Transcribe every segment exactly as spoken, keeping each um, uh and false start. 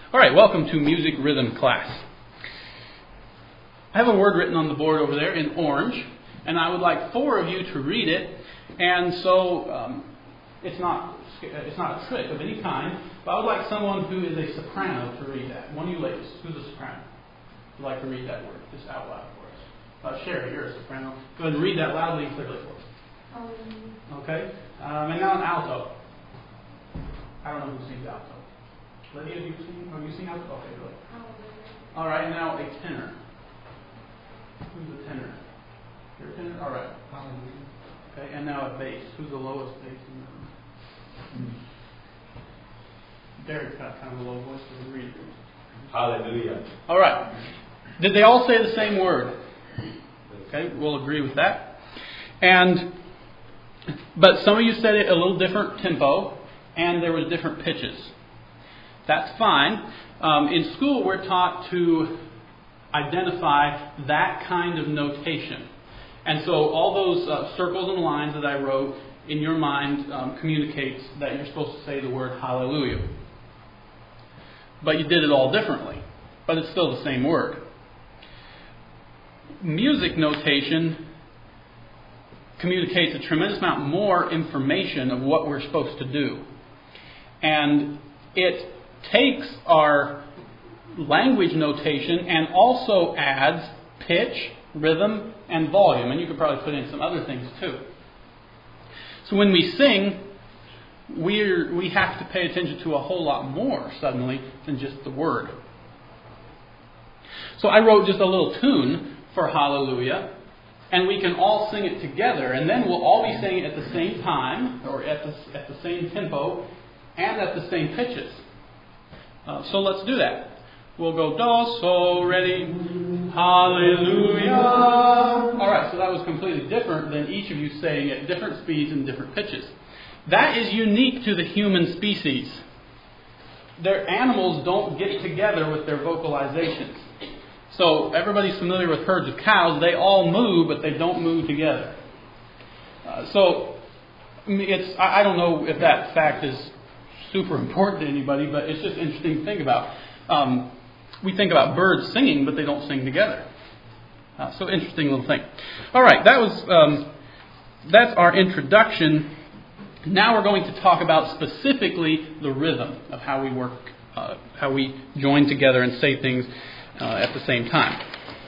All right, welcome to music rhythm class. I have a word written on the board over there in orange, and I would like four of you to read it. And so um, it's not it's not a trick of any kind, but I would like someone who is a soprano to read that. One of you ladies, who's a soprano? Would like to read that word just out loud for us. Uh, Sherry, you're a soprano. Go ahead and read that loudly and clearly for us. Um. Okay. Um, and now an alto. I don't know who sings alto. Lydia, do you sing? Oh, you sing alto? Okay, good. All right, now a tenor. Who's a tenor? You're a tenor? All right. Okay, and now a bass. Who's the lowest bass in the room? Derek's got kind of a low voice for the reader. Hallelujah. All right. Did they all say the same word? Okay, we'll agree with that. And but some of you said it a little different tempo, and there was different pitches. That's fine. Um, in school, we're taught to identify that kind of notation. And so all those uh, circles and lines that I wrote in your mind um, communicates that you're supposed to say the word hallelujah. But you did it all differently. But it's still the same word. Music notation communicates a tremendous amount more information of what we're supposed to do. And it takes our language notation and also adds pitch, rhythm, and volume. And you could probably put in some other things too. So when we sing, we're, we have to pay attention to a whole lot more suddenly than just the word. So I wrote just a little tune for Hallelujah, and we can all sing it together, and then we'll all be singing it at the same time, or at the, at the same tempo, and at the same pitches. Uh, so let's do that. We'll go do, so, ready, hallelujah. All right, so that was completely different than each of you saying at different speeds and different pitches. That is unique to the human species. Their animals don't get together with their vocalizations. So everybody's familiar with herds of cows. They all move, but they don't move together. Uh, so it's I don't know if that fact is super important to anybody, but it's just interesting to think about. Um, we think about birds singing, but they don't sing together. Uh, so interesting little thing. All right, that was um, that's our introduction. Now we're going to talk about specifically the rhythm of how we work, uh, how we join together and say things uh, at the same time.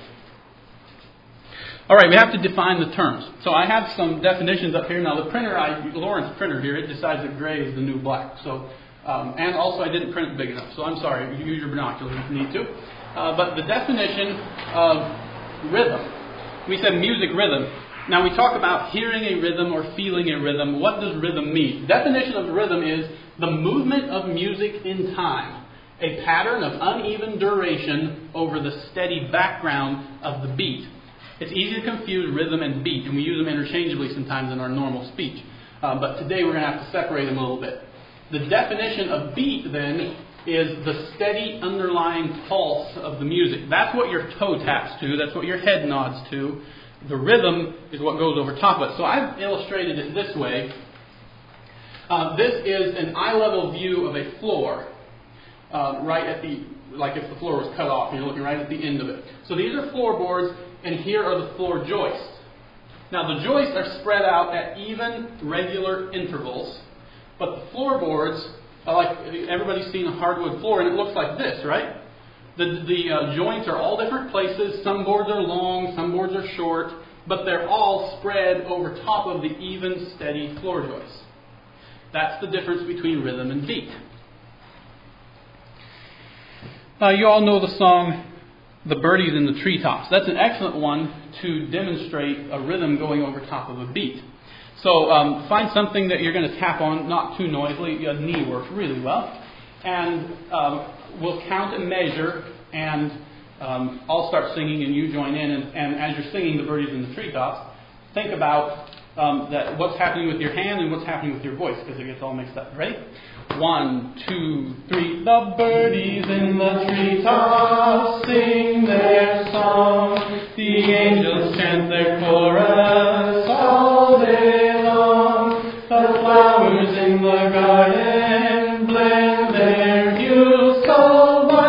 All right, we have to define the terms. So I have some definitions up here. Now the printer, I, Lauren's printer here, it decides that gray is the new black. So, um, and also I didn't print it big enough. So I'm sorry, you use your binoculars if you need to. Uh, but the definition of rhythm, we said music rhythm. Now we talk about hearing a rhythm or feeling a rhythm. What does rhythm mean? Definition of rhythm is the movement of music in time. A pattern of uneven duration over the steady background of the beat. It's easy to confuse rhythm and beat, and we use them interchangeably sometimes in our normal speech. Uh, but today we're going to have to separate them a little bit. The definition of beat, then, is the steady underlying pulse of the music. That's what your toe taps to. That's what your head nods to. The rhythm is what goes over top of it. So I've illustrated it this way. Uh, this is an eye-level view of a floor, uh, right at the, like if the floor was cut off, and you're looking right at the end of it. So these are floorboards, and here are the floor joists. Now the joists are spread out at even, regular intervals, but the floorboards are like, everybody's seen a hardwood floor, and it looks like this, right? The, the uh, joints are all different places. Some boards are long, some boards are short, but they're all spread over top of the even, steady floor joists. That's the difference between rhythm and beat. Uh, you all know the song, The Birdies in the Treetops. That's an excellent one to demonstrate a rhythm going over top of a beat. So um, find something that you're going to tap on, not too noisily. A knee works really well. And um, we'll count and measure, and um, I'll start singing and you join in. And, and as you're singing The Birdies in the Treetops, think about um, that what's happening with your hand and what's happening with your voice, because it gets all mixed up. Ready? One, two, three. The birdies in the treetops sing their song. The angels chant their chorus all day long. The flowers in the garden blend their hues so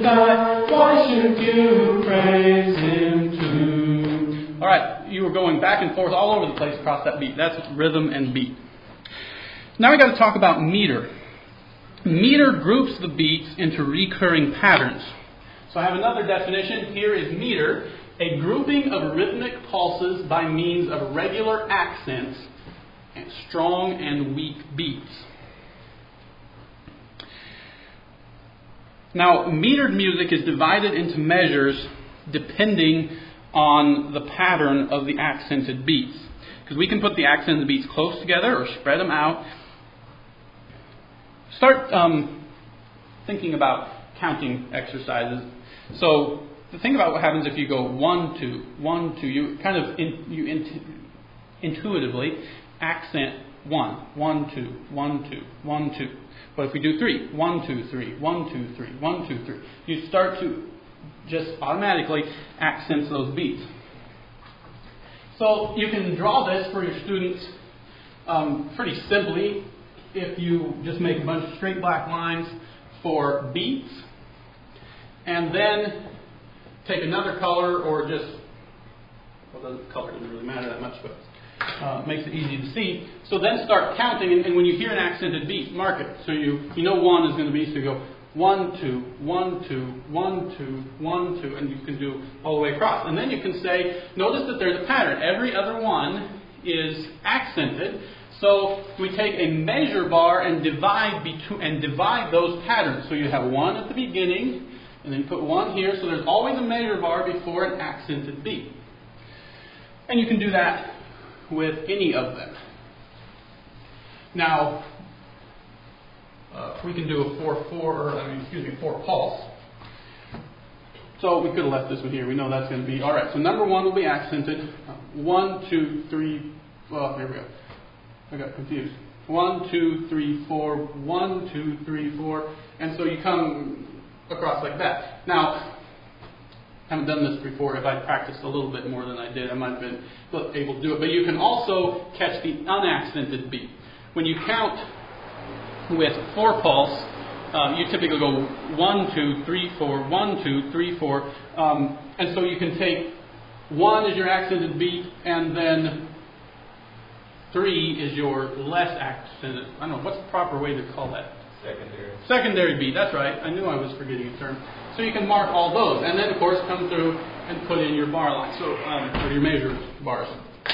high, why should you praise Him too? All right, you were going back and forth all over the place across that beat. That's rhythm and beat. Now we got to talk about meter. Meter groups the beats into recurring patterns. So I have another definition. Here is meter, a grouping of rhythmic pulses by means of regular accents, and strong and weak beats. Now, metered music is divided into measures depending on the pattern of the accented beats. Because we can put the accented beats close together or spread them out. Start um, thinking about counting exercises. So, the thing about what happens if you go one, two, one, two, you kind of in, you in, intuitively accent one, one, two, one, two, one, two. But if we do three, one, two, three, one, two, three, one, two, three, you start to just automatically accent those beats. So you can draw this for your students um, pretty simply if you just make a bunch of straight black lines for beats, and then take another color, or just, well, the color doesn't really matter that much, but uh, makes it easy to see. So then start counting, and, and when you hear an accented beat, mark it. So you, you know one is going to be, so you go one, two, one, two, one, two, one, two, and you can do all the way across. And then you can say, notice that there's a pattern. Every other one is accented. So we take a measure bar and divide between, and divide those patterns. So you have one at the beginning, and then put one here. So there's always a measure bar before an accented beat. And you can do that with any of them. Now, uh, we can do a four four, I mean, excuse me, four pulse. So we could have left this one here. We know that's going to be all right. So number one will be accented. Uh, one, two, three. Well, here we go. I got confused. One, two, three, four. One, two, three, four. And so you come across like that. Now, I haven't done this before. If I practiced a little bit more than I did, I might have been able to do it. But you can also catch the unaccented beat. When you count with four pulse, um, you typically go one, two, three, four, one, two, three, four. Um, and so you can take one as your accented beat, and then three is your less accented. I don't know, what's the proper way to call that? Secondary. Secondary beat, that's right. I knew I was forgetting a term. So you can mark all those, and then of course come through and put in your bar line, so um, or your measure bars.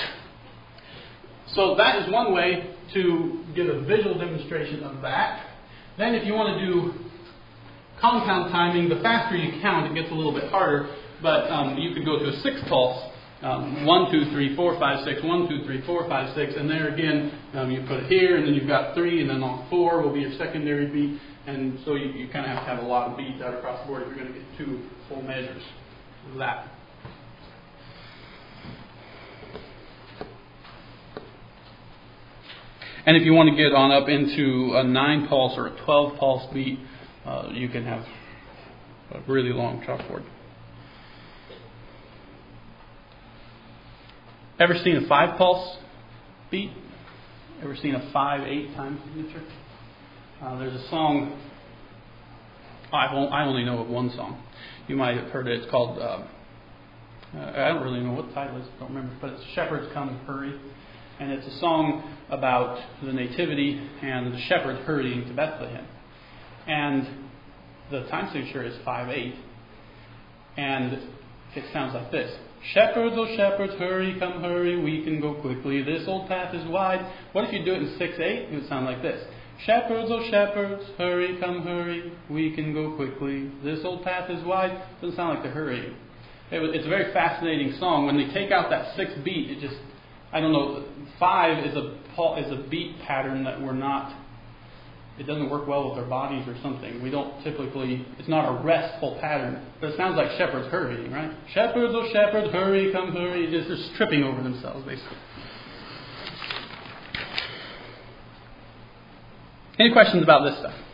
So that is one way to give a visual demonstration of that. Then if you want to do compound timing, the faster you count, it gets a little bit harder, but um, you could go to a six pulse. Um, one, two, three, four, five, six, one, two, three, four, five, six, and there again, um, you put it here, and then you've got three, and then on four will be your secondary beat, and so you, you kind of have to have a lot of beats out across the board if you're going to get two full measures of that. And if you want to get on up into a nine pulse or a twelve pulse beat, uh, you can have a really long chalkboard. Ever seen a five pulse beat? Ever seen a five eight time signature? Uh, there's a song. I I only know of one song. You might have heard it. It's called. Uh, I don't really know what the title is. I don't remember. But it's "Shepherds Come Hurry," and it's a song about the nativity and the shepherds hurrying to Bethlehem. And the time signature is five eight, and it sounds like this. Shepherds, oh shepherds, hurry, come hurry, we can go quickly, this old path is wide. What if you do it in six eight? It would sound like this. Shepherds, oh shepherds, hurry, come hurry, we can go quickly, this old path is wide. It doesn't sound like they're hurrying. It was, it's a very fascinating song. When they take out that sixth beat, it just, I don't know, five is a is a beat pattern that we're not, it doesn't work well with our bodies or something. We don't typically, it's not a restful pattern. But it sounds like shepherds hurrying, right? Shepherds, oh shepherds, hurry, come hurry. It's just tripping over themselves, basically. Any questions about this stuff?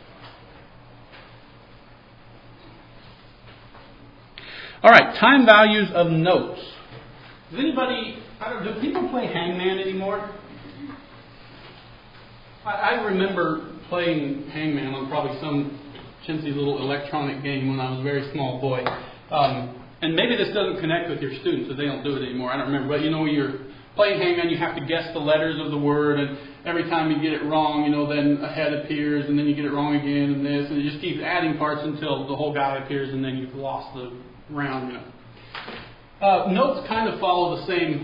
All right, time values of notes. Does anybody, I don't, do people play Hangman anymore? I, I remember playing Hangman on probably some chintzy little electronic game when I was a very small boy. Um, and maybe this doesn't connect with your students, so they don't do it anymore. I don't remember. But you know, you're playing hangman, you have to guess the letters of the word, and every time you get it wrong, you know, then a head appears, and then you get it wrong again, and this, and it just keeps adding parts until the whole guy appears, and then you've lost the round, you know. Uh, notes kind of follow the same,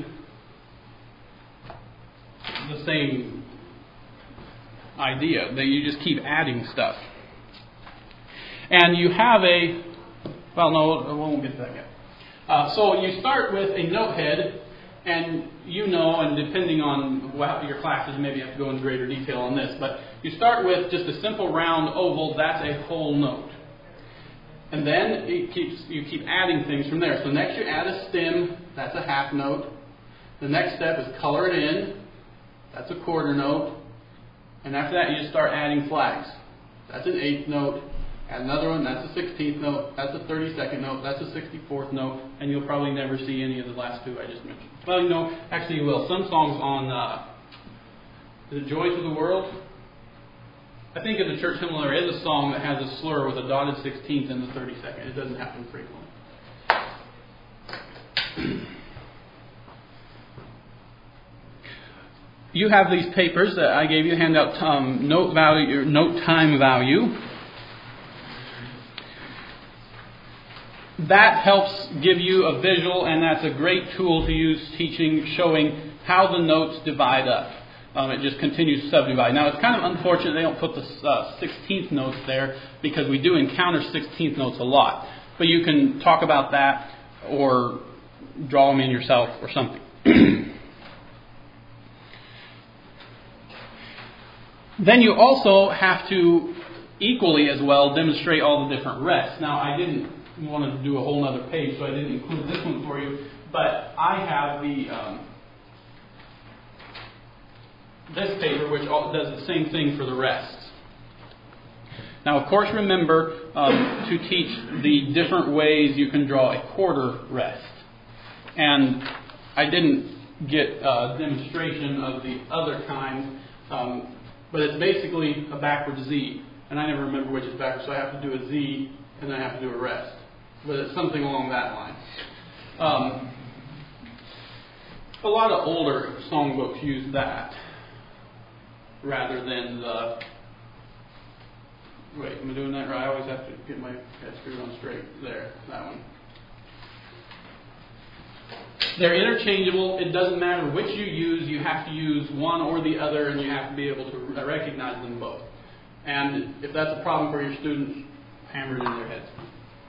the same idea, that you just keep adding stuff. And you have a, well, no, I won't get to that yet. Uh, so you start with a note head, and you know, and depending on what your classes, maybe you have to go into greater detail on this, but you start with just a simple round oval, that's a whole note. And then it keeps, you keep adding things from there. So next you add a stem, that's a half note. The next step is color it in, that's a quarter note. And after that you just start adding flags. That's an eighth note. Add another one, that's a sixteenth note, that's a thirty-second note, that's a sixty-fourth note, and you'll probably never see any of the last two I just mentioned. Well, you know, actually you will. Some songs on uh, The Joys of the World, I think in the church hymnal there is a song that has a slur with a dotted sixteenth in the thirty-second. It doesn't happen frequently. You have these papers that I gave you, handout um, note value, note time value. That helps give you a visual, and that's a great tool to use teaching, showing how the notes divide up. Um, it just continues to subdivide. Now, it's kind of unfortunate they don't put the uh, sixteenth notes there, because we do encounter sixteenth notes a lot. But you can talk about that or draw them in yourself or something. Then you also have to equally as well demonstrate all the different rests. Now, I didn't want to do a whole other page, so I didn't include this one for you, but I have the um, this paper, which does the same thing for the rests. Now, of course, remember um, to teach the different ways you can draw a quarter rest. And I didn't get a demonstration of the other kind, um, but it's basically a backwards Z. And I never remember which is backwards, so I have to do a Z and then I have to do a rest. But it's something along that line. Um, a lot of older songbooks use that rather than the... Wait, am I doing that right? I always have to get my head screwed on straight. There, that one. They're interchangeable. It doesn't matter which you use. You have to use one or the other, and you have to be able to recognize them both. And if that's a problem for your students, hammer it in their heads.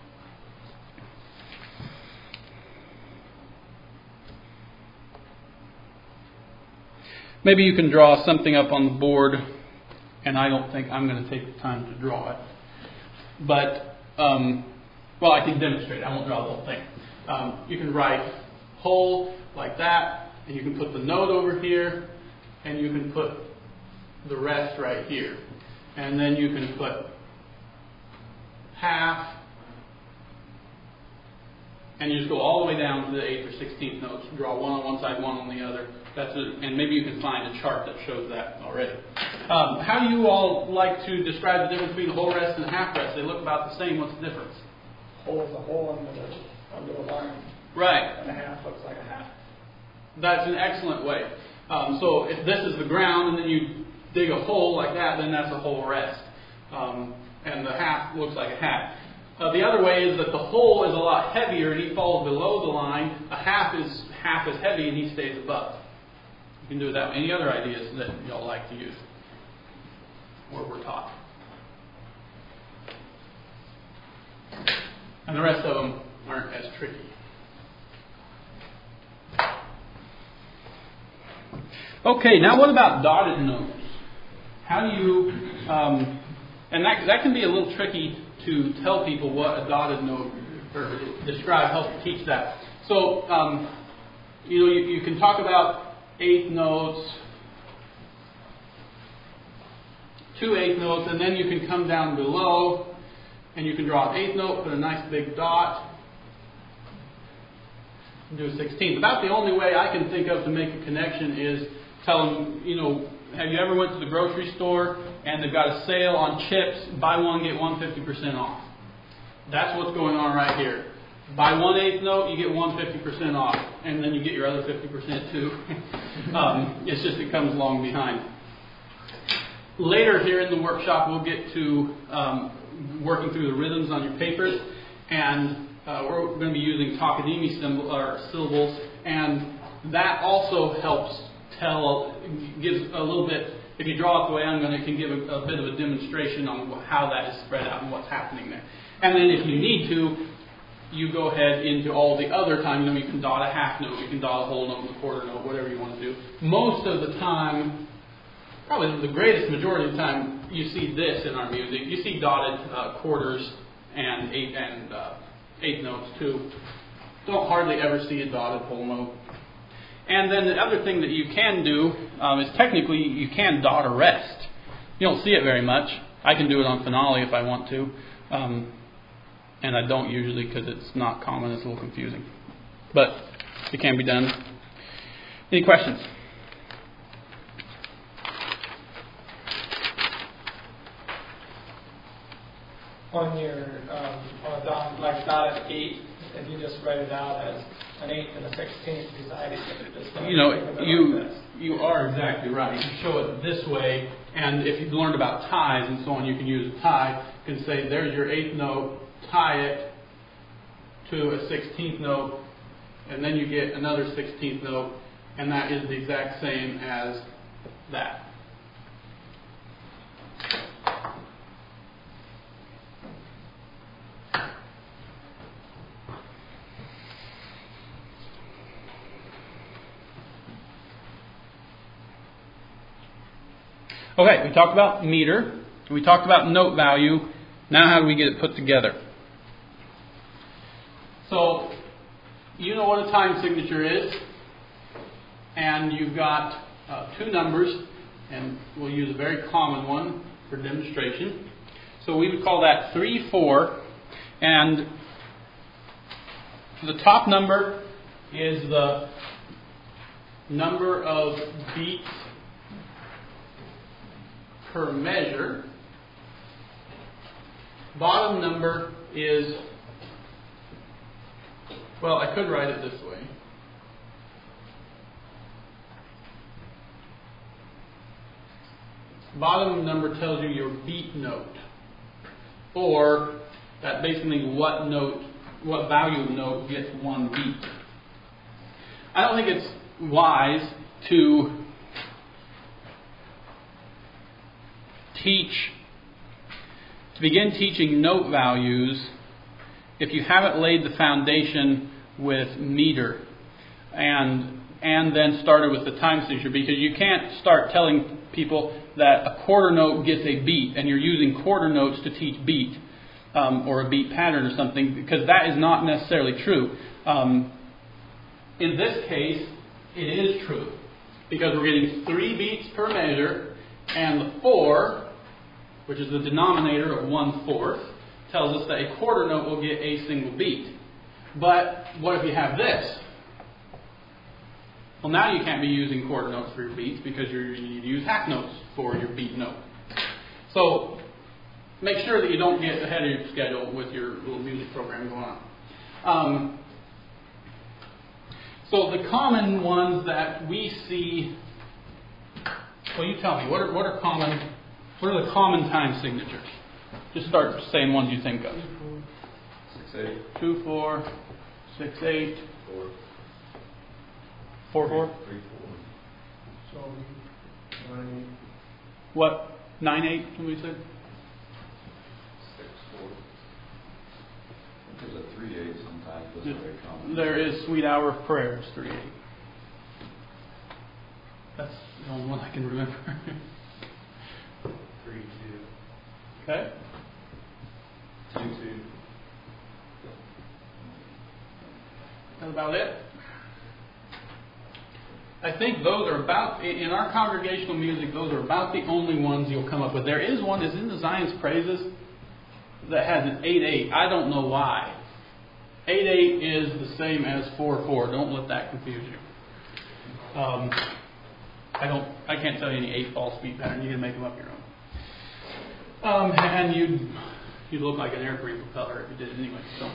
Maybe you can draw something up on the board, and I don't think I'm going to take the time to draw it. But, um, well, I can demonstrate. I won't draw the whole thing. Um, you can write whole like that, and you can put the note over here, and you can put the rest right here. And then you can put half, and you just go all the way down to the eighth or sixteenth notes. Draw one on one side, one on the other. That's a, and maybe you can find a chart that shows that already. Um, how do you all like to describe the difference between a whole rest and a half rest? They look about the same. What's the difference? Whole is a hole under the, under the line. Right. And a half looks like a half. That's an excellent way. Um, so if this is the ground and then you dig a hole like that, then that's a whole rest. Um, and the half looks like a half. Uh, the other way is that the whole is a lot heavier and he falls below the line. A half is half as heavy and he stays above. You can do it that way. Any other ideas that y'all like to use? Or we're taught? And the rest of them aren't as tricky. Okay, now what about dotted notes? How do you, um, and that, that can be a little tricky to tell people what a dotted note, or describe, help teach that. So, um, you know, you, you can talk about eighth notes, two eighth notes, and then you can come down below, and you can draw an eighth note, put a nice big dot, and do a sixteenth. About the only way I can think of to make a connection is tell them, you know, have you ever went to the grocery store and they've got a sale on chips, buy one, get one fifty percent off? That's what's going on right here. Buy one eighth note, you get one fifty percent off, and then you get your other fifty percent too. um, it's just it comes along behind. Later here in the workshop, we'll get to um, working through the rhythms on your papers, and uh, we're going to be using Takadimi symbol, or syllables, and that also helps tell, gives a little bit. If you draw it the way I'm going to, it can give a, a bit of a demonstration on how that is spread out and what's happening there. And then if you need to, you go ahead into all the other time. You know, you can dot a half note, you can dot a whole note, a quarter note, whatever you want to do. Most of the time, probably the greatest majority of the time, you see this in our music. You see dotted uh, quarters and eight and uh, eighth notes too. Don't hardly ever see a dotted whole note. And then the other thing that you can do um, is technically you can dot a rest. You don't see it very much. I can do it on finale if I want to. Um, and I don't usually because it's not common. It's a little confusing. But it can be done. Any questions? On your, um, on a dot, like dot at eight, if you just write it out as an eighth and a sixteenth beside each other. Just You know, you you are exactly right. You show it this way, and if you've learned about ties and so on, you can use a tie. You can say, there's your eighth note, tie it to a sixteenth note, and then you get another sixteenth note, and that is the exact same as that. Okay, we talked about meter. We talked about note value. Now how do we get it put together? So, you know what a time signature is. And you've got uh, two numbers. And we'll use a very common one for demonstration. So we would call that three four. And the top number is the number of beats per measure. Bottom number is, well, I could write it this way. Bottom number tells you your beat note, or that basically what note, what value of note gets one beat. I don't think it's wise to teach, to begin teaching note values if you haven't laid the foundation with meter and and then started with the time signature, because you can't start telling people that a quarter note gets a beat and you're using quarter notes to teach beat um, or a beat pattern or something, because that is not necessarily true. Um, in this case, it is true, because we're getting three beats per measure, and the four, which is the denominator of one-fourth, tells us that a quarter note will get a single beat. But what if you have this? Well, now you can't be using quarter notes for your beats because you're, you need to use half notes for your beat note. So make sure that you don't get ahead of your schedule with your little music program going on. Um, so the common ones that we see, well, you tell me, what are, what are common, what are the common time signatures? Just start saying ones you think of. Six eight. Two four, six eight. Four. Four four. Three four. So, nine, What? Nine eight? Can we say? Six four. There's a three eight sometimes. That's very common. There is Sweet Hour of Prayers, three eight. That's the only one I can remember. Three two. Okay. Two two. That's about it. I think those are about, in our congregational music, those are about the only ones you'll come up with. There is one that's in the Zion's Praises that has an eight eight. I don't know why. eight eight is the same as four four. Don't let that confuse you. Um, I don't, I can't tell you any eight false beat pattern. You can make them up your own. Um, and you'd, you'd look like an airplane propeller if you did it anyway. So.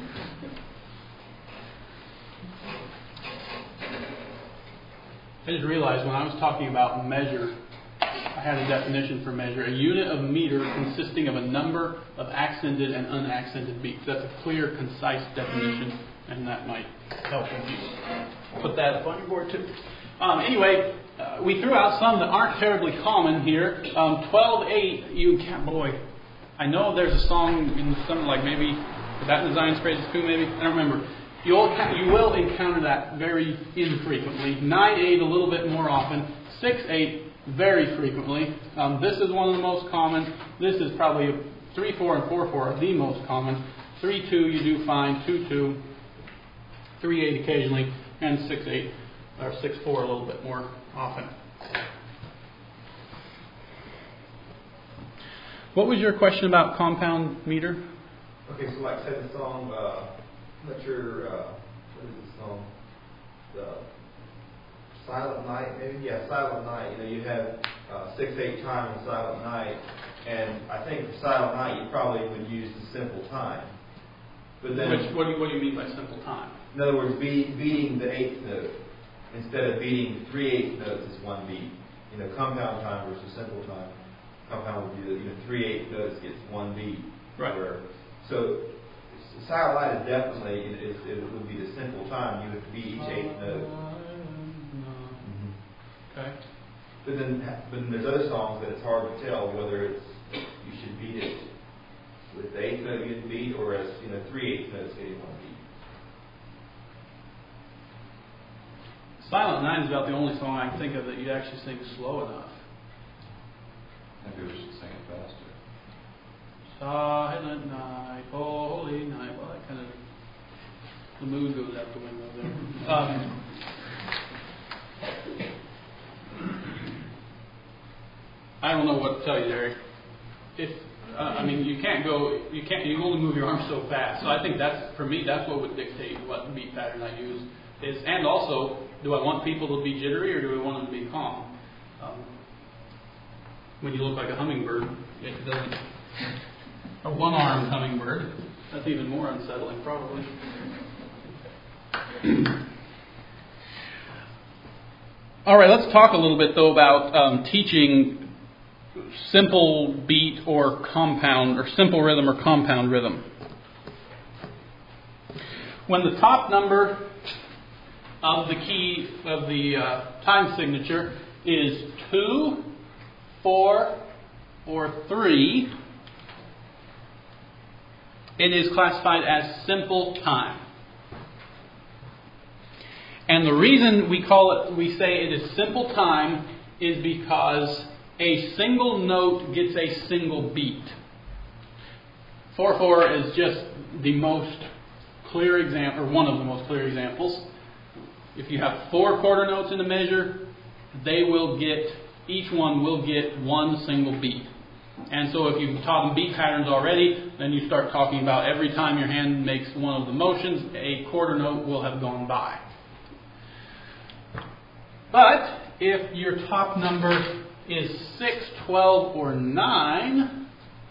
I just realized when I was talking about measure, I had a definition for measure. A unit of meter consisting of a number of accented and unaccented beats. That's a clear, concise definition, and that might help if you put that up on your board too. Um, anyway, uh, we threw out some that aren't terribly common here. Um, twelve eight, you can't, boy, I know there's a song in some, like maybe, That Design's Praises Too, maybe? I don't remember. You'll, you will encounter that very infrequently. nine eight a little bit more often. six eight very frequently. Um, this is one of the most common. This is probably three four and four four are the most common. three two you do find. two two. three eight occasionally. And six eight or six four a little bit more often. What was your question about compound meter? Okay, so like say the song, uh, let your, uh, what is the song? The Silent Night, maybe? Yeah, Silent Night. You know, you have uh, six eight time in Silent Night, and I think for Silent Night you probably would use the simple time. But then, Which, what, do you, what do you mean by simple time? in other words, beat, beating the eighth note instead of beating three eighth notes is one beat. You know, compound time versus simple time. Compound would be that, you know, three eighth notes gets one beat. Right. Where, so Silent Night is definitely it, it, it would be the simple time. You would beat each eighth note. Mm-hmm. Okay. But then, but then there's other songs that it's hard to tell whether it's you should beat it with the eighth note getting beat or as you know three eighth notes getting one beat. Silent Night is about the only song I can think of that you actually sing slow enough. Maybe we should sing it faster. Silent night, holy night. Well, that kind of, the mood goes out the window there. Um, I don't know what to tell you, Derek. If uh, I mean, you can't go, you can't, you only move your arms so fast. So I think that's, for me, that's what would dictate what beat pattern I use. Is, and also, do I want people to be jittery or do I want them to be calm? Um, when you look like a hummingbird, it doesn't. A one-armed hummingbird. That's even more unsettling, probably. All right, let's talk a little bit, though, about um, teaching simple beat or compound, or simple rhythm or compound rhythm. When the top number of the key of the uh, time signature is two, four, or three, it is classified as simple time. And the reason we call it, we say it is simple time, is because a single note gets a single beat. four four is just the most clear example, or one of the most clear examples. If you have four quarter notes in a measure, they will get, each one will get one single beat. And so if you've taught them beat patterns already, then you start talking about every time your hand makes one of the motions, a quarter note will have gone by. But if your top number is six, twelve, or nine,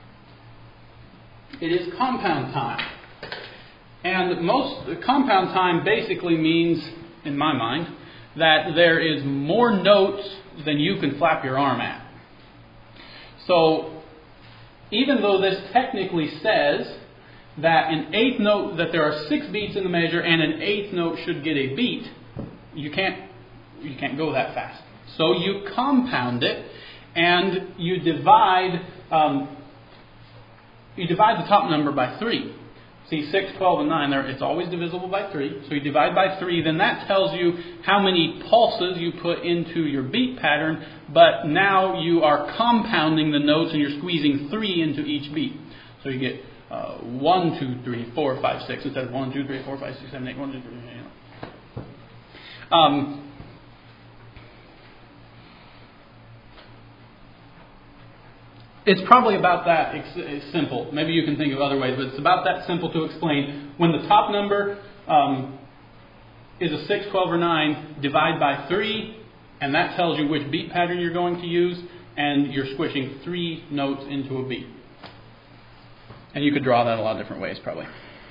it is compound time. And most compound time basically means, in my mind, that there is more notes than you can flap your arm at. So, even though this technically says that an eighth note, that there are six beats in the measure and an eighth note should get a beat, you can't you can't go that fast. So you compound it and you divide um, you divide the top number by three. See, six, twelve, and nine, it's always divisible by three. So you divide by three, then that tells you how many pulses you put into your beat pattern, but now you are compounding the notes and you're squeezing three into each beat. So you get uh, one, two, three, four, five, six, instead of one, two, three, four, five, six, seven, eight, one, two, three, you know. Um, It's probably about that it's simple. Maybe you can think of other ways, but it's about that simple to explain. When the top number um, is a six, twelve, or nine, divide by three, And that tells you which beat pattern you're going to use, and you're squishing three notes into a beat. And you could draw that a lot of different ways, probably.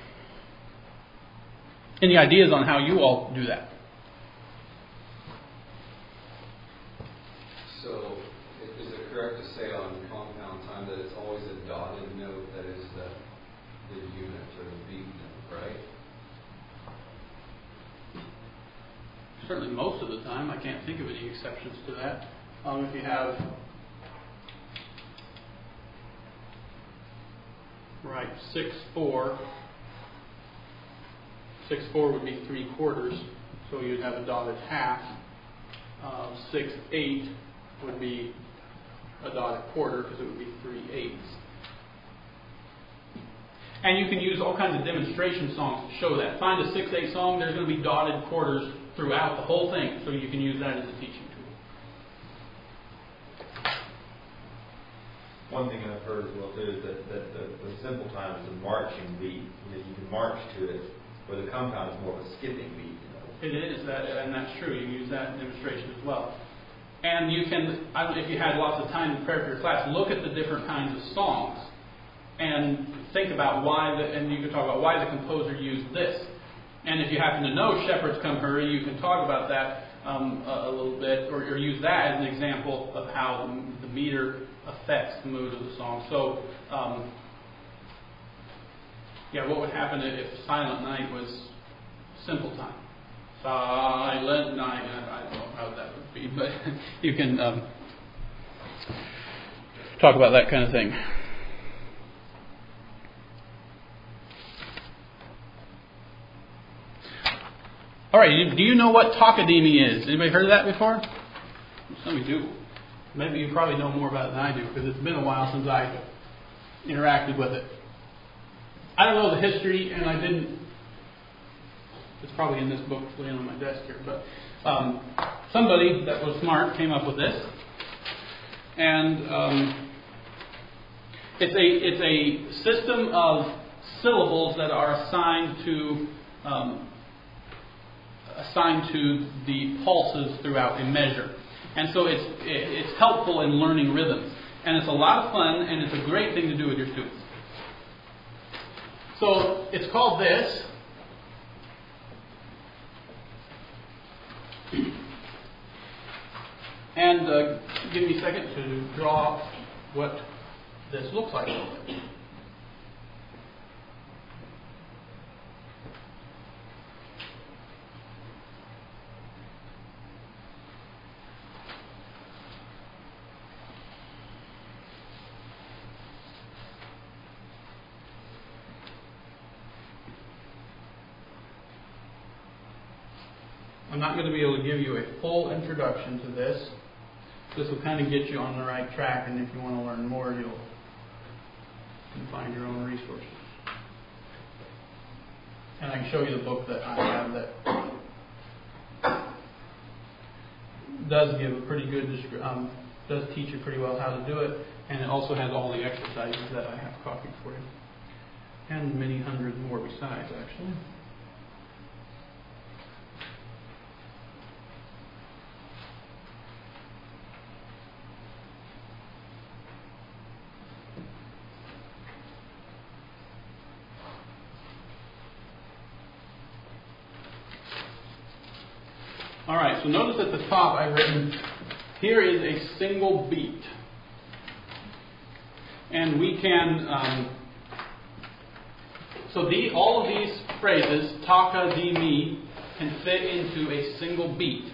Any ideas on how you all do that? So, is it correct to say on compound time that it's always a dotted note that is the, the unit or the beat note, right? Certainly most of the time. I can't think of any exceptions to that. Um, if you have, right, six four. six four would be three quarters, so you'd have a dotted half. Uh, six eight would be a dotted quarter because it would be three eighths. And you can use all kinds of demonstration songs to show that. Find a six eight song, there's going to be dotted quarters throughout the whole thing, so you can use that as a teaching tool. One thing I've heard as well too is that, that the, the simple time is a marching beat. You know, you can march to it, where the compound is more of a skipping beat. You know. It is, that, and that's true. You use that in demonstration as well. And you can, I don't know if you had lots of time to prepare for your class, look at the different kinds of songs and think about why, the, and you can talk about why the composer used this. And if you happen to know Shepherds Come Hurry, you can talk about that um, a, a little bit, or, or use that as an example of how the, the meter affects the mood of the song. So, um, yeah, what would happen if Silent Night was Simple Time? Silent Night. I don't know how that would be, but you can um, talk about that kind of thing. All right, do you know what Toccademi is? Anybody heard of that before? Some of you do. Maybe you probably know more about it than I do, because it's been a while since I interacted with it. I don't know the history, and I didn't. It's probably in this book laying on my desk here. But um, somebody that was smart came up with this, and um, it's a it's a system of syllables that are assigned to um, assigned to the pulses throughout a measure, and so it's it's helpful in learning rhythms, and it's a lot of fun, and it's a great thing to do with your students. So it's called this. And uh, give me a second to draw what this looks like a little bit. I'm not going to be able to give you a full introduction to this. This will kind of get you on the right track, and if you want to learn more, you'll can find your own resources. And I can show you the book that I have that does give a pretty good, um, does teach you pretty well how to do it, and it also has all the exercises that I have copied for you, and many hundred more besides, actually. All right, so notice at the top I've written, here is a single beat. And we can, um, so the, all of these phrases, Toccademi, can fit into a single beat.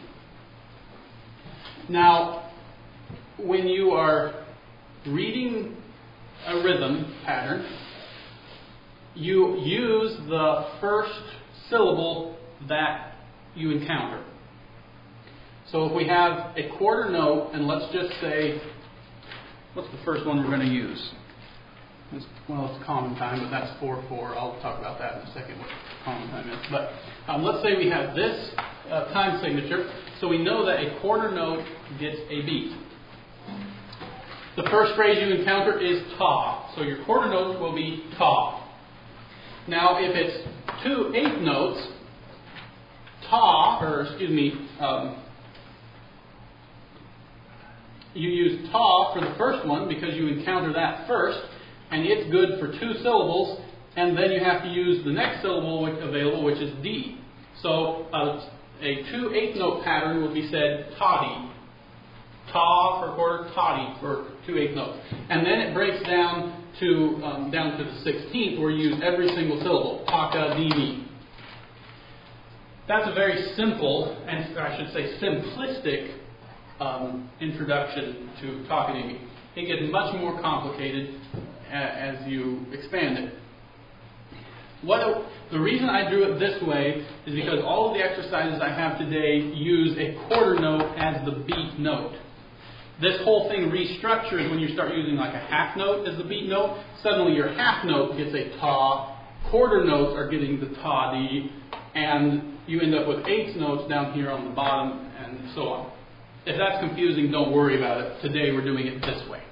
Now, when you are reading a rhythm pattern, you use the first syllable that you encounter. So if we have a quarter note, and let's just say, what's the first one we're going to use? It's, well, it's common time, but that's four four. I'll talk about that in a second, what common time is. But um, let's say we have this uh, time signature, so we know that a quarter note gets a beat. The first phrase you encounter is ta, so your quarter notes will be ta. Now, if it's two eighth notes, ta, or excuse me, um, you use ta for the first one because you encounter that first, and it's good for two syllables, and then you have to use the next syllable available, which is D. So uh, a two eighth note pattern will be said toddy. Ta for quarter, toddy for two eighth notes. And then it breaks down to um, down to the sixteenth where you use every single syllable. Taka, dini. That's a very simple, and I should say simplistic, um, introduction to Takadimi. It gets much more complicated a, as you expand it. What the reason I drew it this way is because all of the exercises I have today use a quarter note as the beat note. This whole thing restructures when you start using like a half note as the beat note. Suddenly your half note gets a ta, quarter notes are getting the ta-di, and you end up with eighth notes down here on the bottom, and so on. If that's confusing, don't worry about it. Today we're doing it this way.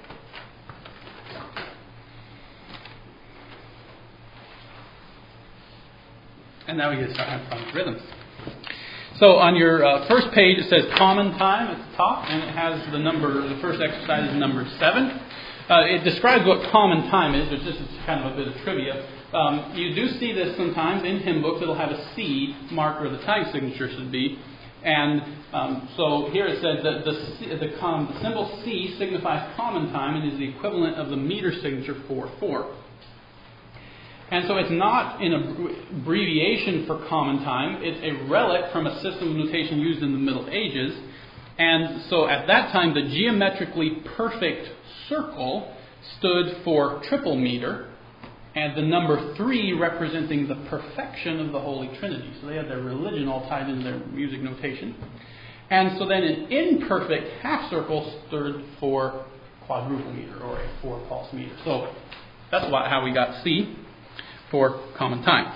And now we get to start having fun with rhythms. So on your uh, first page it says common time at the top, and it has the number, the first exercise is number seven. Uh, it describes what common time is, which is kind of a bit of trivia. Um, you do see this sometimes in hymn books. It'll have a C marked where the time signature should be. And um, so here it says that the, the, com, the symbol C signifies common time and is the equivalent of the meter signature four four. And so it's not an abbreviation for common time. It's a relic from a system of notation used in the Middle Ages. And so at that time, the geometrically perfect circle stood for triple meter, and the number three representing the perfection of the Holy Trinity. So they had their religion all tied into their music notation. And so then an imperfect half circle stood for quadruple meter, or a four pulse meter. So that's why, how we got C for common time.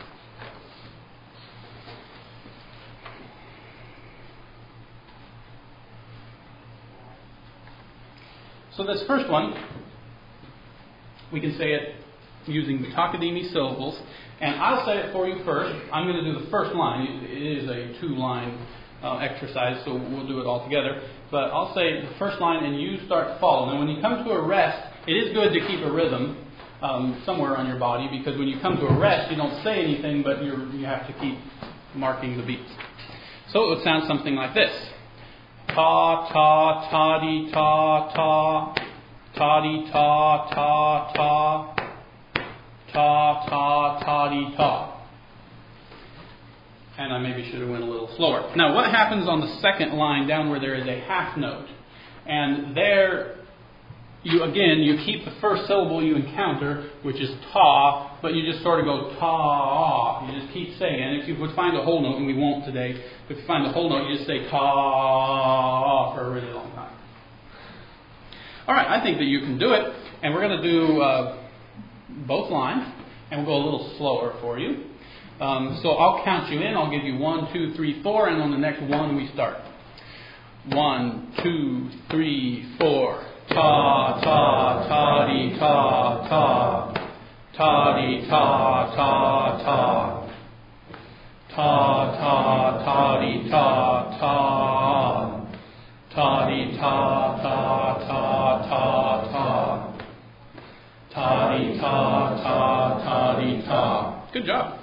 So this first one, we can say it using the Takadimi syllables, and I'll say it for you first. I'm going to do the first line. It is a two-line uh, exercise, so we'll do it all together. But I'll say the first line, and you start following. And when you come to a rest, it is good to keep a rhythm um, somewhere on your body, because when you come to a rest, you don't say anything, but you're, you have to keep marking the beats. So it would sound something like this. Ta, ta, ta-di, ta, ta, ta-di, ta, ta, ta, ta, ta, ta-di, ta. And I maybe should have went a little slower. Now, what happens on the second line down where there is a half note? And there, you again, you keep the first syllable you encounter, which is ta, but you just sort of go ta. You just keep saying it. If you would find a whole note, and we won't today, if you find a whole note, you just say ta for a really long time. All right, I think that you can do it, and we're going to do uh, both lines, and we'll go a little slower for you. Um, so I'll count you in. I'll give you one, two, three, four, and on the next one we start. One, two, three, four. Ta, ta, ta-di, ta, ta. Ta-di, ta, ta, ta. Ta, ta, ta-di, ta, ta. Ta-di, ta, ta, ta, ta, ta. Ta-di, ta, ta, ta-di, ta. Good job.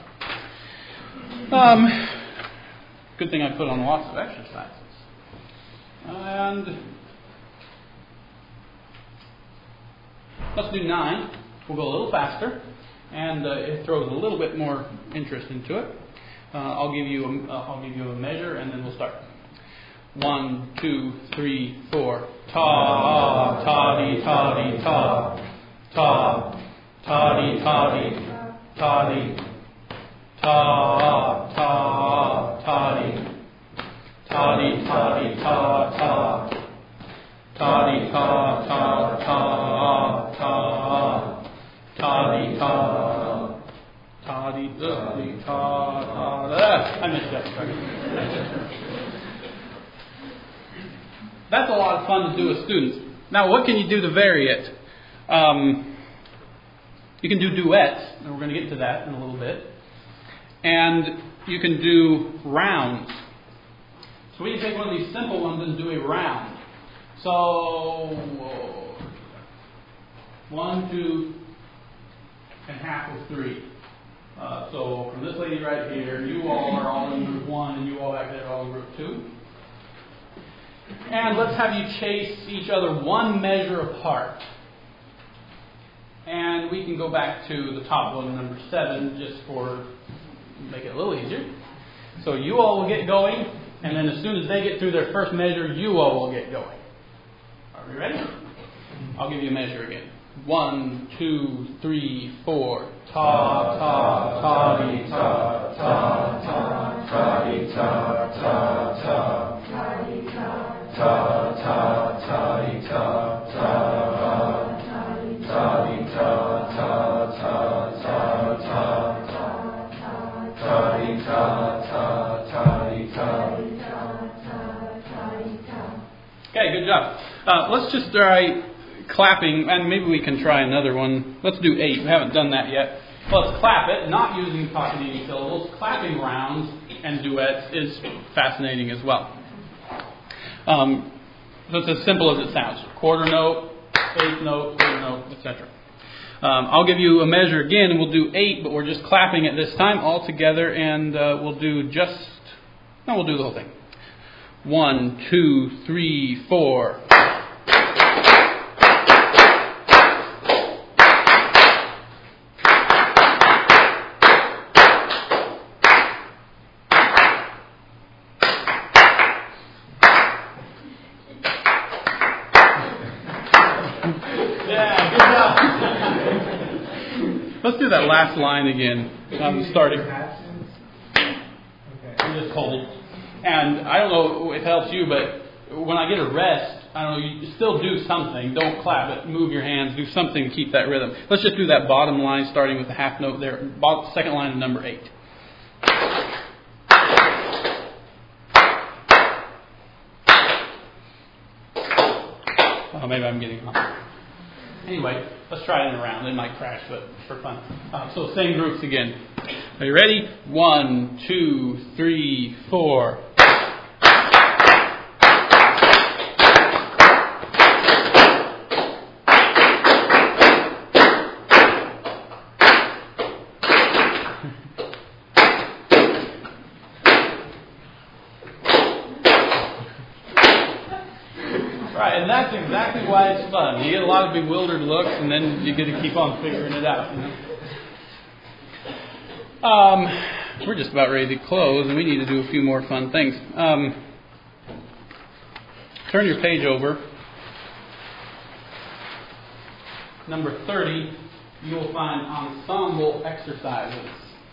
Um, good thing I put on lots of exercises. And let's do nine. We'll go a little faster, and uh, it throws a little bit more interest into it. Uh, I'll give you a, uh, I'll give you a measure, and then we'll start. One, two, three, four. Ta, ta-di, ta-di, ta. Ta, ta-di, ta-di, ta-di. Ta, ta, ta-di. Ta-di, ta-di, ta, ta. Ta-di, ta, ta, ta, ta. Ta-di, ta. Ta-di, ta-di, ta, ta. I missed that. That's a lot of fun to do with students. Now, what can you do to vary it? Um, you can do duets, and we're going to get to that in a little bit. And you can do rounds. So we can take one of these simple ones and do a round. So, one, two, and half of three. Uh, so from this lady right here, you all are all in group one, and you all back there are all in group two. And let's have you chase each other one measure apart. And we can go back to the top one, number seven, just for make it a little easier. So you all will get going, and then as soon as they get through their first measure, you all will get going. Are we ready? I'll give you a measure again. One, two, three, four. Ta, ta, ta, dee, ta, ta, ta, ta, dee, ta, ta, ta, ta, dee, ta, ta, ta, ta, dee, ta, ta, ta, dee, ta, ta, ta, ta, ta, ta, ta, dee, ta, ta, ta, dee, ta. Okay, good job. Uh, let's just try clapping, and maybe we can try another one. Let's do eight. We haven't done that yet. Let's clap it, not using Toccadini syllables. Clapping rounds and duets is fascinating as well. Um, so it's as simple as it sounds. Quarter note, eighth note, quarter note, et cetera. Um, I'll give you a measure again, and we'll do eight, but we're just clapping it this time all together, and uh, we'll do just, no, we'll do the whole thing. One, two, three, four. Let's do that last line again. I'm starting. You just hold. And I don't know if it helps you, but when I get a rest, I don't know, you still do something. Don't clap it. Move your hands. Do something to keep that rhythm. Let's just do that bottom line starting with the half note there. Bottom, second line of number eight. Oh, maybe I'm getting off. Anyway, let's try it in a round. It might crash, but for fun. Uh, so same groups again. Are you ready? One, two, three, four. Right, and that's exactly why it's fun. You get a lot of bewildered looks, and then you get to keep on figuring it out. You know? um, we're just about ready to close, and we need to do a few more fun things. Um, turn your page over. Number thirty, you will find ensemble exercises.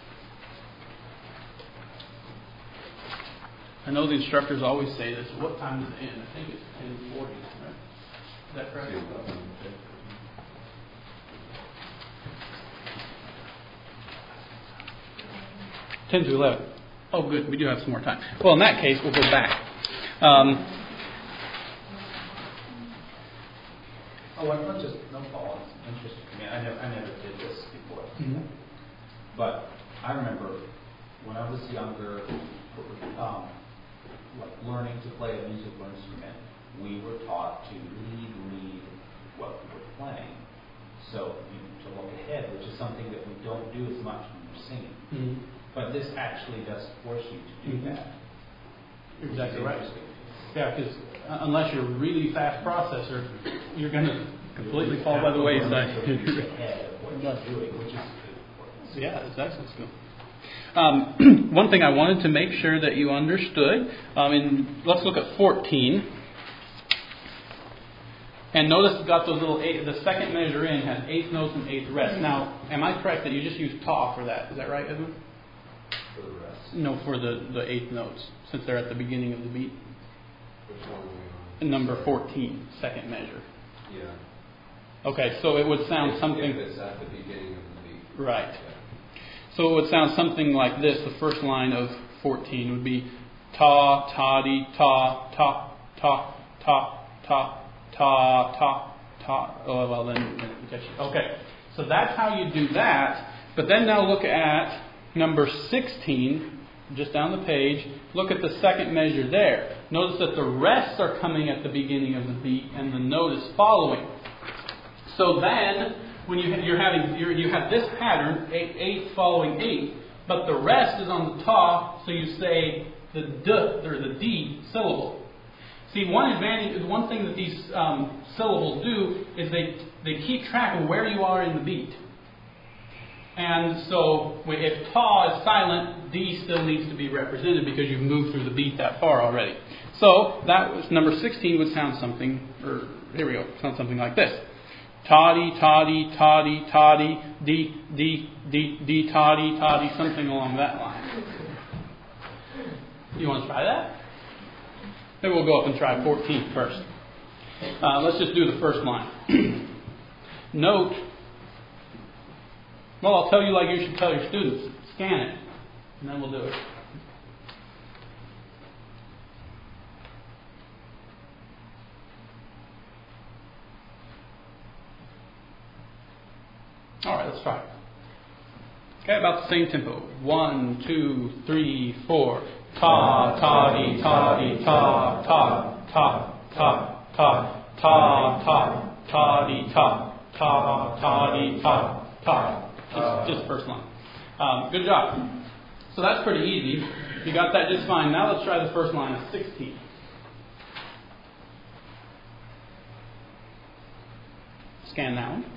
I know the instructors always say this. What time does it end? I think it's ten forty, right? Is that correct? ten to eleven. Oh, good. We do have some more time. Well, in that case, we'll go back. Um, oh, well, not just, no Paul, it's interesting to me. I never, I never did this before. Mm-hmm. But I remember when I was younger, um, like learning to play a musical instrument, we were taught to lead read what we were playing. So you know, to look ahead, which is something that we don't do as much when we're singing. Mm-hmm. But this actually does force you to do mm-hmm. that. You're exactly right. Yeah, because unless you're a really fast processor, you're going to completely fall by the wayside. Ahead of what you're doing, which is good. Yeah, that's excellent skill. Um, one thing I wanted to make sure that you understood, um, in, let's look at fourteen. And notice it's got those little eight, the second measure in has eighth notes and eighth rests. Now, am I correct that you just use ta for that? Is that right, Edmund? For the rest. No, for the, the eighth notes, since they're at the beginning of the beat. Which one are we on? Number fourteen, second measure. Yeah. Okay, so it would sound if, something... If it's at the beginning of the beat. Right. Yeah. So it would sound something like this. The first line of fourteen would be ta, ta-dee, ta, ta, ta, ta, ta, ta, ta, ta. Oh, well, then, okay. So that's how you do that. But then now look at number sixteen, just down the page, look at the second measure there. Notice that the rests are coming at the beginning of the beat and the note is following. So then, when you, you're having, you're, you have this pattern, eight, eight following eight, but the rest is on the top, so you say the D, or the D syllable. See, one advantage, one thing that these um, syllables do is they they keep track of where you are in the beat. And so, if ta is silent, D still needs to be represented because you've moved through the beat that far already. So that was number sixteen would sound something, or here we go, sound something like this. Toddy, toddy, toddy, toddy, dee, dee, dee, dee, toddy, toddy, something along that line. You want to try that? Maybe we'll go up and try fourteen first. Uh, let's just do the first line. Note, well, I'll tell you like you should tell your students. Scan it, and then we'll do it. All right, let's try it. Okay, about the same tempo. One, two, three, four. Ta, ta, dee, ta, dee, ta, ta, ta, ta, ta, ta, ta, ta, dee, ta, ta, ta, dee, ta, ta. Just, just first line. Um, good job. So that's pretty easy. You got that just fine. Now let's try the first line of sixteen. Scan that one.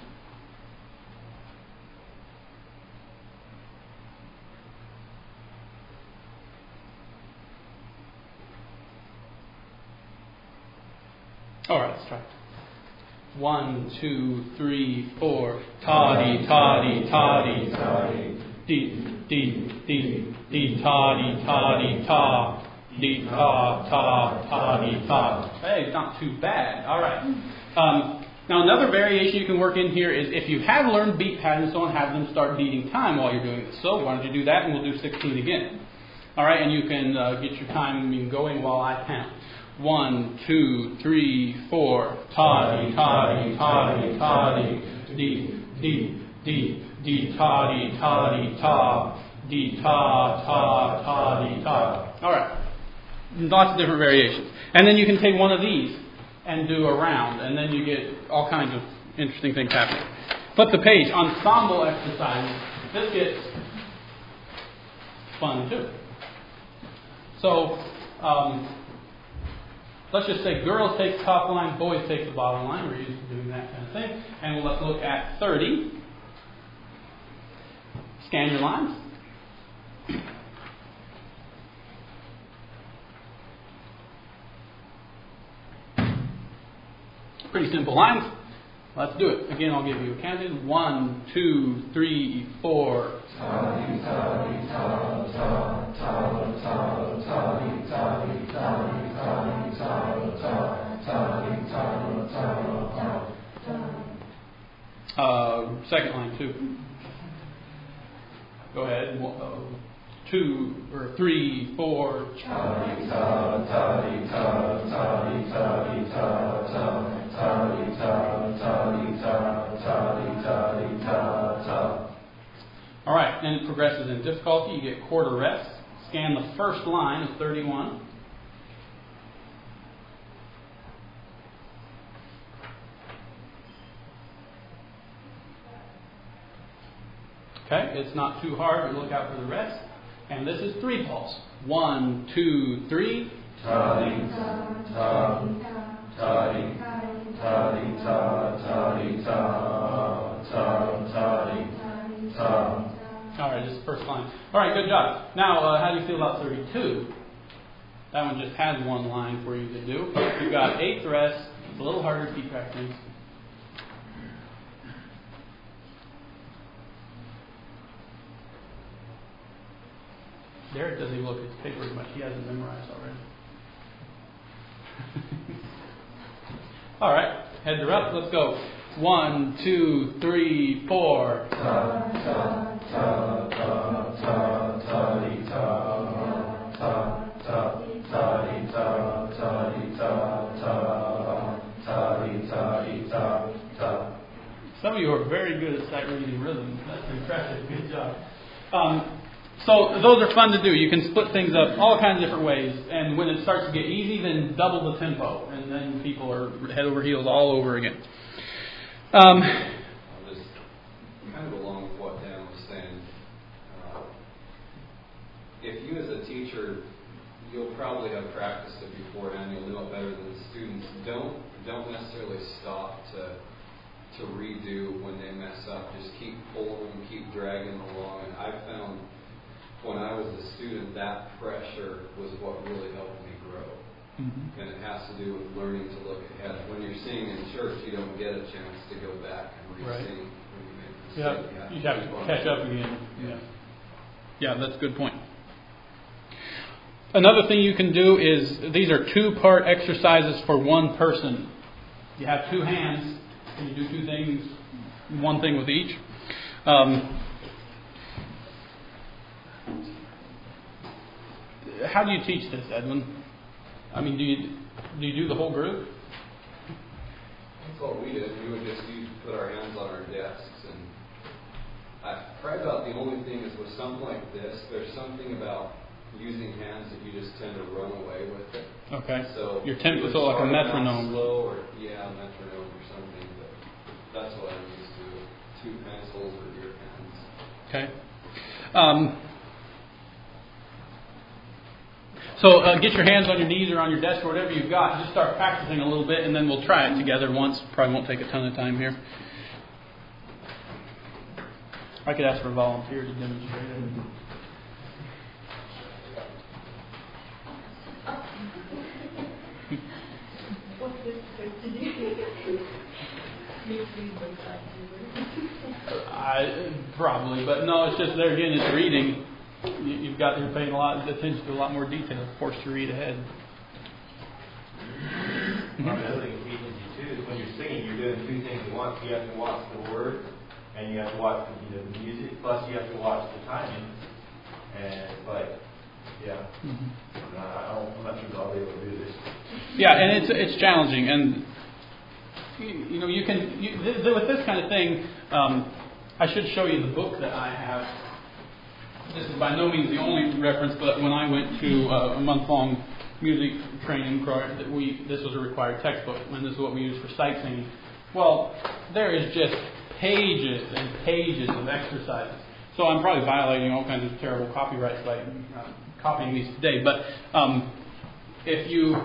All right, let's try it. One, two, three, four. Toddy, toddy, toddy, toddy. Dee, dee, dee, dee, toddy, toddy, ta. Dee, ta, ta, toddy, ta. Hey, not too bad. All right. Um, now, another variation you can work in here is if you have learned beat patterns, so on, have them start beating time while you're doing this. So why don't you do that, and we'll do sixteen again. All right, and you can uh, get your time going while I count. One, two, three, four. Toddy, toddy, toddy, toddy. Dee, dee, dee, dee, toddy, toddy, ta. Dee, ta, ta, toddy, ta. All right. Lots of different variations. And then you can take one of these and do a round, and then you get all kinds of interesting things happening. Flip the page. Ensemble exercises. This gets fun too. So, um, let's just say girls take the top line, boys take the bottom line. We're used to doing that kind of thing. And let's look at thirty. Scan your lines. Pretty simple lines. Let's do it. Again, I'll give you a count. One, two, three, four. Toddy, toddy, ta, ta, ta, ta, toddy, toddy, toddy, toddy, ta, ta, toddy, ta, ta, ta. Uh, second line, two. Go ahead. One, uh, two or three, four. Toddy, ta, toddy, ta, toddy, toddy, ta, ta. Toddy, ta, toddy, ta, toddy, toddy, ta, ta. All right, and it progresses in difficulty. You get quarter rest. Scan the first line of thirty-one. Okay, it's not too hard. We look out for the rest. And this is three pulse. One, two, three. Toddy, ta, toddy, toddy, ta, toddy, ta, ta, toddy, ta. All right, just the first line. All right, good job. Now, uh, how do you feel about thirty-two? That one just has one line for you to do. You've got eighth rest. It's a little harder to keep track of things. Derek doesn't even look at his paper as much. He hasn't memorized already. All right, heads are up. Let's go. One, two, three, four. Ta, ta, ta, ta, ta, ta, dee, ta, ta, ta, ta, dee, ta, ta, dee, ta, ta, ta, dee, ta, dee, ta, ta. Some of you are very good at sight reading rhythms. That's impressive. Good job. Um, So those are fun to do. You can split things up all kinds of different ways. And when it starts to get easy, then double the tempo. And then people are head over heels all over again. Um, Just kind of along with what Dan was saying. Uh, if you as a teacher, you'll probably have practiced it beforehand. You'll know it better than the students. Don't don't necessarily stop to to redo when they mess up. Just keep pulling them, keep dragging them along. And I found when I was a student, that pressure was what really helped me grow. Mm-hmm. And it has to do with learning to look ahead. When you're singing in church, you don't get a chance to go back and re-sing right. when you make a yeah, mistake. you have to catch up again. Yeah. yeah, that's a good point. Another thing you can do is, these are two-part exercises for one person. You have two hands, and you do two things, one thing with each. Um, how do you teach this, Edwin? I mean, do you do you do the whole group? That's what we did. We would just use, put our hands on our desks, and I probably about the only thing is with something like this, there's something about using hands that you just tend to run away with it. Okay. So your tempo, you so like a start metronome. Slow or yeah, metronome or something. But that's what I'm used to. Two pencils or your hands. Okay. Um, so uh, get your hands on your knees or on your desk or whatever you've got. Just start practicing a little bit, and then we'll try it together once. Probably won't take a ton of time here. I could ask for a volunteer to demonstrate it. What's this supposed to do? I probably, but no, it's just there again. It's reading. You, you've got you're paying a lot of attention to a lot more detail. Forced to read ahead. Well, the other thing it teaches you too is when you're singing, you're doing two things at once. You have to watch the word, and you have to watch the, you know, the music. Plus, you have to watch the timing. And it's like, yeah, mm-hmm. I don't, I'm not sure I'll be able to do this. Yeah, and it's it's challenging, and you, you know you can you, th- th- with this kind of thing. Um, I should show you the book that I have. This is by no means the only reference, but when I went to uh, a month-long music training program, that we this was a required textbook, and this is what we use for sight singing. Well, there is just pages and pages of exercises. So I'm probably violating all kinds of terrible copyrights by uh, copying these today. But um, if you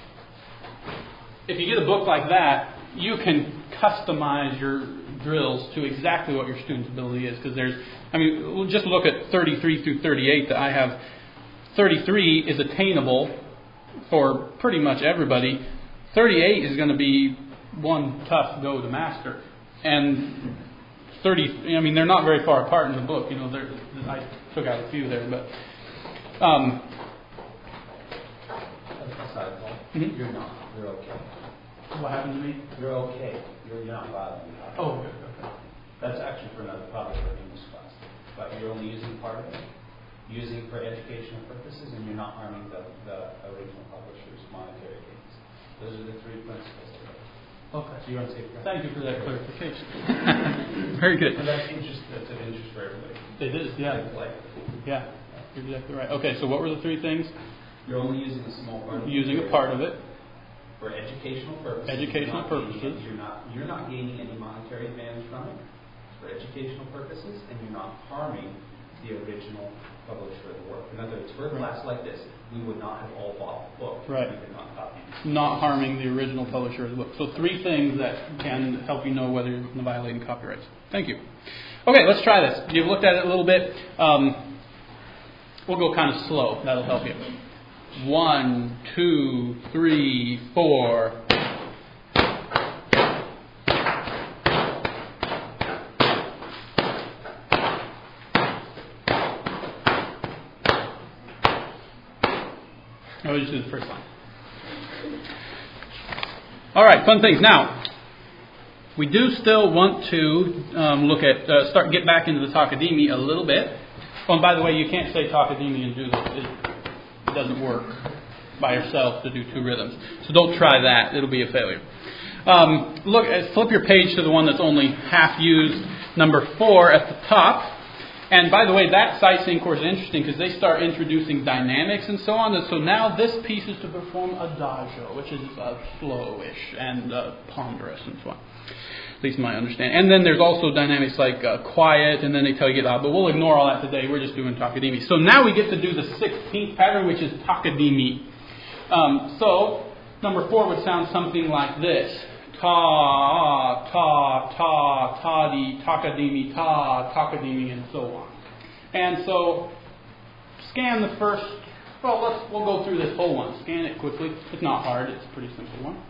if you get a book like that, you can customize your drills to exactly what your student's ability is. Because there's, I mean, we'll just look at thirty-three through thirty-eight that I have. thirty-three is attainable for pretty much everybody. thirty-eight is going to be one tough go to master. And thirty, I mean, they're not very far apart in the book. You know, I took out a few there, but um, aside, Paul, mm-hmm. You're not. You're okay. What happened to me? You're okay. You're, you're not bothering me. Oh, good. Okay. That's actually for another, probably for English class. But you're only using part of it, using it for educational purposes, and you're not harming the, the original publisher's monetary gains. Those are the three principles. Okay. So you're on safe ground. Thank you for that clarification. Very good. And that's interest. That's of interest for everybody. It is, yeah. Like, yeah, you're exactly right. Okay, so what were the three things? You're only using a small part of it. Using a part of it. For educational purposes. Educational you're purposes. Gaining, you're not you're not gaining any monetary advantage from it. It's for educational purposes, and you're not harming the original publisher of the work. In other words, for a class like this, we would not have all bought the book. Right. We could not copy it. Not harming the original publisher of the book. So three things that can help you know whether you're violating copyrights. Thank you. Okay, let's try this. You've looked at it a little bit. Um, we'll go kind of slow. That'll help you. One, two, three, four. Oh, we just do the first line. All right, fun things. Now, we do still want to um, look at, uh, start, get back into the Takadimi a little bit. Oh, and by the way, you can't say Takadimi and do this. It, It doesn't work by yourself to do two rhythms. So don't try that. It'll be a failure. Um, look, flip your page to the one that's only half used, number four at the top. And by the way, that sightseeing course is interesting because they start introducing dynamics and so on. And so now this piece is to perform adagio, which is uh, slowish and uh, ponderous and so on. At least my understanding. And then there's also dynamics like uh, quiet, and then they tell you to get loud. But we'll ignore all that today. We're just doing takadimi. So now we get to do the sixteenth pattern, which is takadimi. Um, so number four would sound something like this. Ta, ta, ta, ta-di, takadimi, ta, takadimi, and so on. And so scan the first, well, let's, we'll go through this whole one. Scan it quickly. It's not hard. It's a pretty simple one.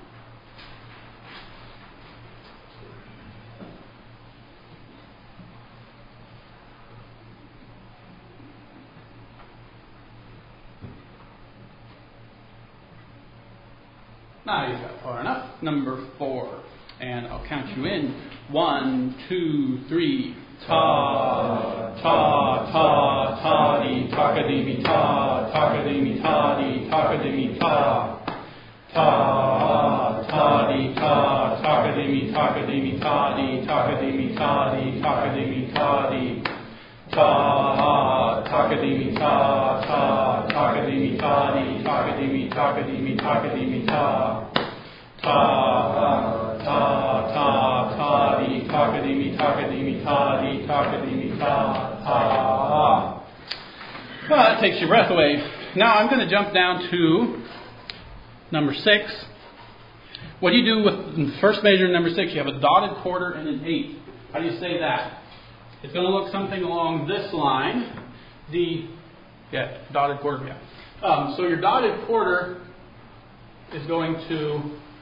Now you've got far enough. Number four. And I'll count you in. One, two, three. Ta, ta, ta, ta-di, takadimi, ta, takadimi, ta-di, takadimi, ta. Ta, ta-di, ta, takadimi, takadimi, ta-di, takadimi, ta-di, takadimi, ta-di. Ta, takadimi, ta, ta, takadimi, ta-di, takadimi, takadimi, takadimi, ta. Ta, ta, ta, ta-di, takadimi, takadimi, ta-di, takadimi, ta, ta. Well, that takes your breath away. Now I'm going to jump down to number six. What do you do with the first measure in number six? You have a dotted quarter and an eighth. How do you say that? It's going to look something along this line. The, yeah, dotted quarter, yeah. Um, so your dotted quarter is going to,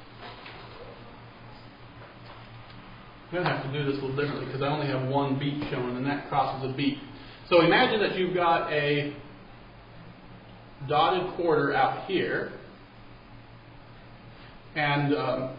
I'm going to have to do this a little differently because I only have one beat shown and that crosses a beat. So imagine that you've got a dotted quarter out here. And um,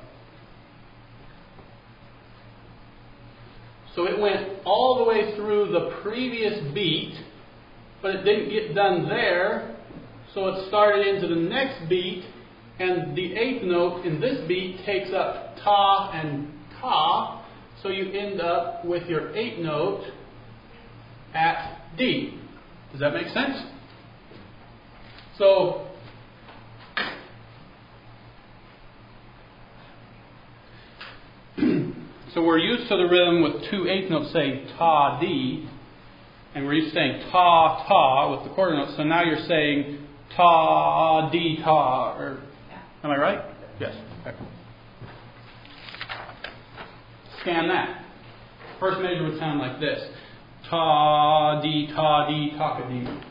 so it went all the way through the previous beat, but it didn't get done there, so it started into the next beat, and the eighth note in this beat takes up ta and ka, so you end up with your eighth note at D. Does that make sense? So So we're used to the rhythm with two eighth notes saying ta, di, and we're used to saying ta, ta with the quarter notes. So now you're saying ta, di, ta. Or, am I right? Yes. Okay. Scan that. First measure would sound like this. Ta, di, ta, di, takadimi.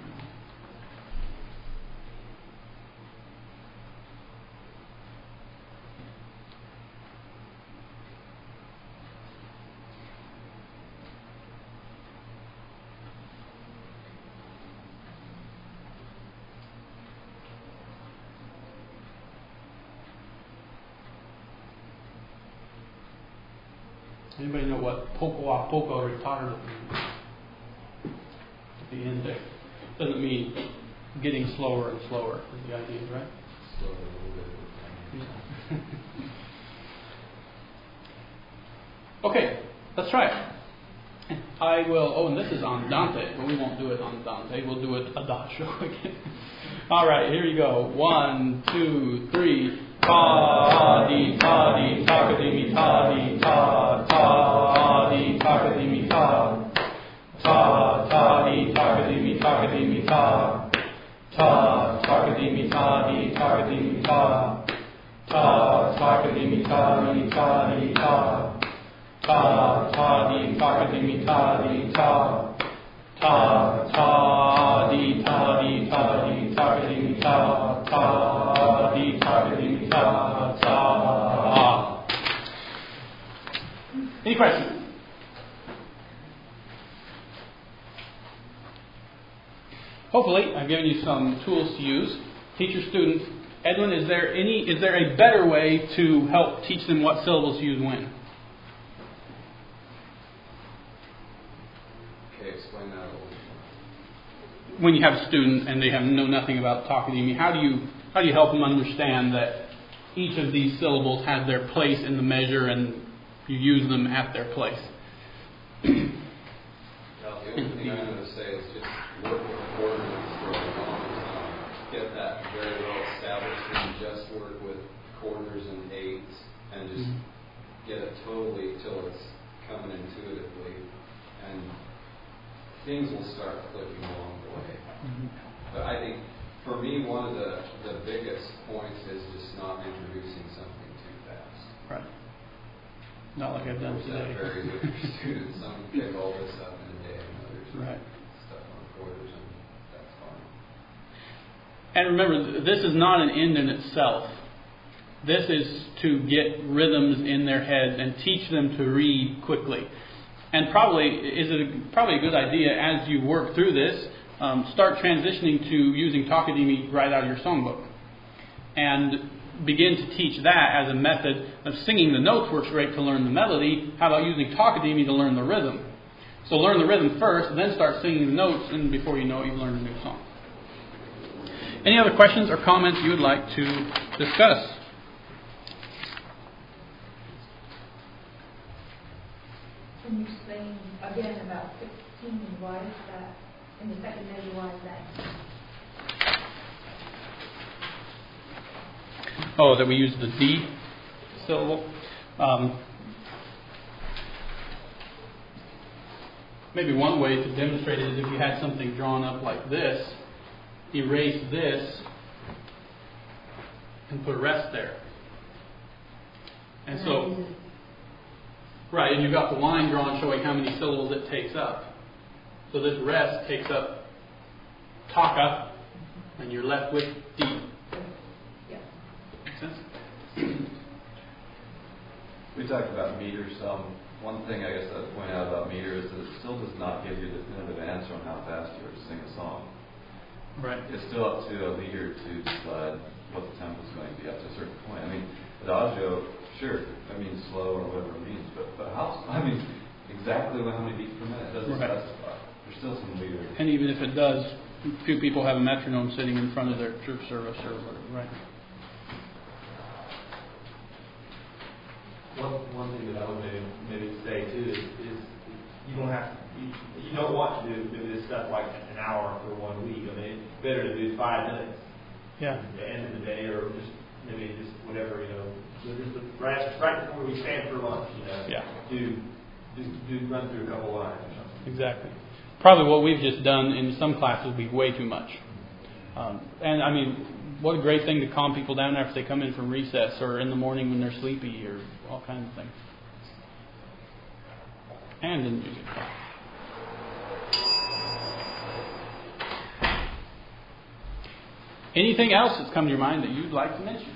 Anybody know what poco a poco retardo means? At the end there. Doesn't mean getting slower and slower is the idea, right? Slow a little bit. Okay, let's try it. I will, oh, and this is andante, but we won't do it andante. We'll do it adagio again. All right, here you go. One, two, three. Ta, di, ta, di, takadimi, ta, di, ta, ta, di, takadimi, ta. Ta, ta, di, takadimi, takadimi, ta. Ta, takadimi, ta, di, takadimi, ta. Ta, takadimi, ta, di, ta, di, ta. Ta, ta, di, takadimi, ta, di, ta. Ta, ta, di, ta, di, ta, di, takadimi, ta. Ta, di, takadimi, ta, ta. Any questions? Hopefully, I've given you some tools to use. Teacher, student, Edwin, is there any? Is there a better way to help teach them what syllables to use when? Okay, explain that a little bit. When you have a student and they have know nothing about takadimi, how do you how do you help them understand that each of these syllables has their place in the measure and you use them at their place? Well, the only thing I know trying to say is just work with quarters for a long time, get that very well established, and just work with quarters and eights, and just mm-hmm. get it totally till it's coming intuitively, and things will start clicking along the way. Mm-hmm. But I think, for me, one of the, the biggest points is just not introducing something too fast. Right. Not like I've done today. That very with your students. Some pick all this up in a day, and others right. stuff on quarters, and that's fine. And remember, this is not an end in itself. This is to get rhythms in their heads and teach them to read quickly. And probably is it a, probably a good idea as you work through this, um, start transitioning to using Takadimi right out of your songbook, and begin to teach that as a method of singing. The notes works great to learn the melody. How about using Takadimi to learn the rhythm? So learn the rhythm first, then start singing the notes, and before you know it, you've learned a new song. Any other questions or comments you would like to discuss? Can you explain again about sixteen, why is that, in the second measure, why is that? Oh, that we use the D syllable. Um, maybe one way to demonstrate it is if you had something drawn up like this, erase this, and put a rest there. And so, right, and you've got the line drawn showing how many syllables it takes up. So this rest takes up taka, and you're left with D. Make sense? We talked about meters. Um, one thing I guess I'd point out about meter is that it still does not give you a definitive answer on how fast you are to sing a song. Right. It's still up to a leader to decide what the tempo is going to be up to a certain point. I mean, adagio, sure, I mean slow or whatever it means, but, but how, I mean, exactly how many beats per minute, it doesn't right. specify. There's still some leader. And even if it does, few people have a metronome sitting in front of their church service or whatever, right? One, one thing that I would maybe, maybe say too is, is you don't have to, you, you don't want to do, do this stuff like an hour for one week. I mean, it's better to do five minutes. Yeah. At the end of the day, or just maybe just whatever, you know, just right, right before we stand for lunch, you know. Yeah. Do, do, do run through a couple lines or something. Exactly. Probably what we've just done in some classes would be way too much. Um, and I mean, what a great thing to calm people down after they come in from recess or in the morning when they're sleepy or all kinds of things. And in music class. Anything else that's come to your mind that you'd like to mention?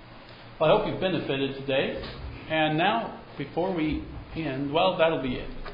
Well, I hope you've benefited today. And now, before we end, well, that'll be it.